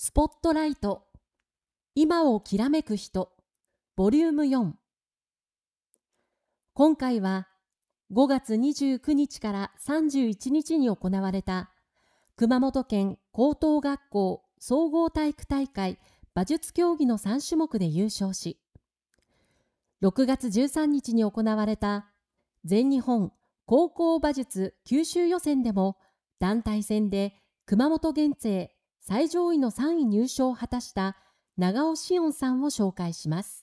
スポットライト、今をきらめく人、ボリューム4。今回は5月29日から31日に行われた熊本県高等学校総合体育大会馬術競技の3種目で優勝し、6月13日に行われた全日本高校馬術九州予選でも団体戦で熊本県勢最上位の3位入賞を果たした長尾志音さんを紹介します。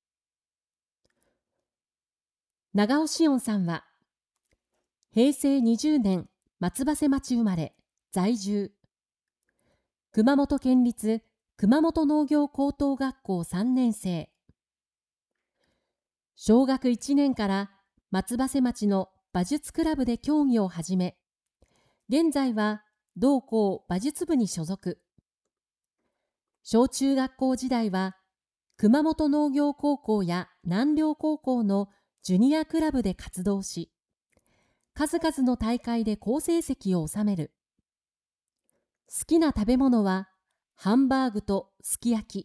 長尾志音さんは平成20年松葉瀬町生まれ、在住、熊本県立熊本農業高等学校3年生。小学1年から松葉瀬町の馬術クラブで競技を始め、現在は同校馬術部に所属。小中学校時代は熊本農業高校や南稜高校のジュニアクラブで活動し、数々の大会で好成績を収める。好きな食べ物はハンバーグとすき焼き。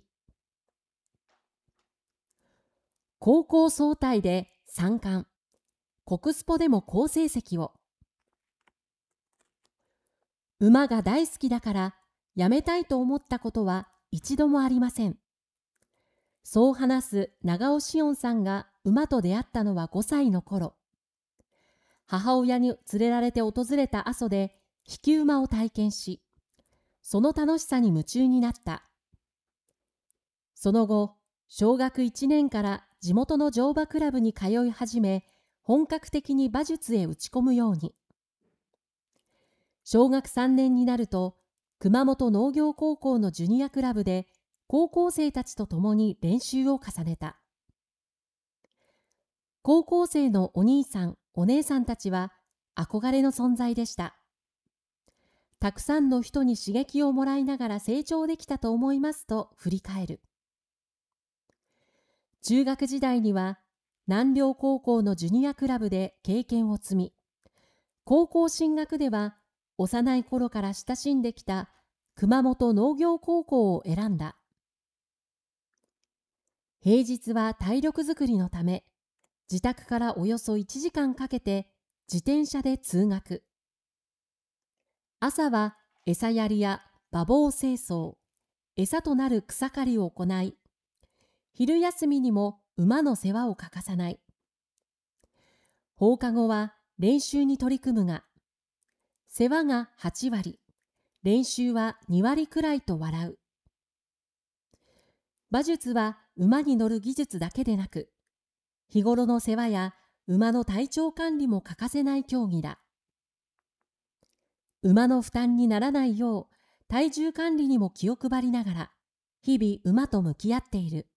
高校総体で3冠、国スポでも好成績を。馬が大好きだからやめたいと思ったことは一度もありません。そう話す長尾志音さんが馬と出会ったのは5歳の頃。母親に連れられて訪れた阿蘇で引き馬を体験し、その楽しさに夢中になった。その後、小学1年から地元の乗馬クラブに通い始め、本格的に馬術へ打ち込むように。小学3年になると、熊本農業高校のジュニアクラブで高校生たちと共に練習を重ねた。高校生のお兄さん、お姉さんたちは憧れの存在でした。たくさんの人に刺激をもらいながら成長できたと思いますと振り返る。中学時代には南稜高校のジュニアクラブで経験を積み、高校進学では幼い頃から親しんできた熊本農業高校を選んだ。平日は体力づくりのため、自宅からおよそ1時間かけて自転車で通学。朝は餌やりや馬房清掃、餌となる草刈りを行い、昼休みにも馬の世話を欠かさない。放課後は練習に取り組むが、世話が8割、練習は2割くらいと笑う。馬術は馬に乗る技術だけでなく、日頃の世話や馬の体調管理も欠かせない競技だ。馬の負担にならないよう体重管理にも気を配りながら、日々馬と向き合っている。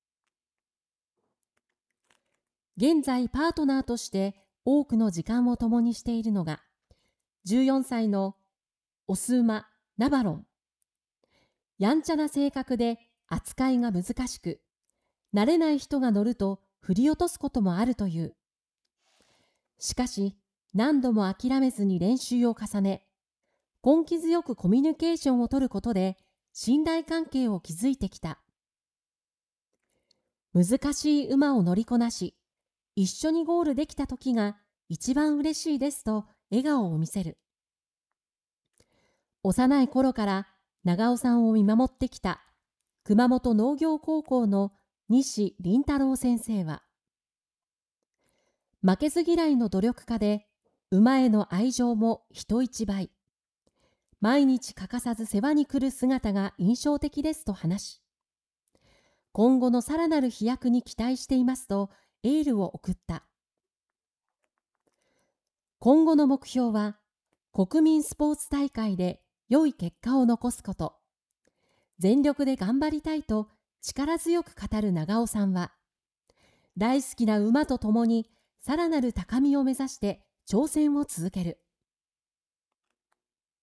現在パートナーとして多くの時間を共にしているのが、14歳のオス馬ナバロン。やんちゃな性格で扱いが難しく、慣れない人が乗ると振り落とすこともあるという。しかし何度も諦めずに練習を重ね、根気強くコミュニケーションを取ることで信頼関係を築いてきた。難しい馬を乗りこなし、一緒にゴールできた時が一番嬉しいですと笑顔を見せる。幼い頃から長尾さんを見守ってきた熊本農業高校の西凛太郎先生は、負けず嫌いの努力家で馬への愛情も人一倍。毎日欠かさず世話に来る姿が印象的ですと話し、今後のさらなる飛躍に期待していますとエールを送った。今後の目標は、国民スポーツ大会で良い結果を残すこと。全力で頑張りたいと力強く語る長尾さんは、大好きな馬と共にさらなる高みを目指して挑戦を続ける。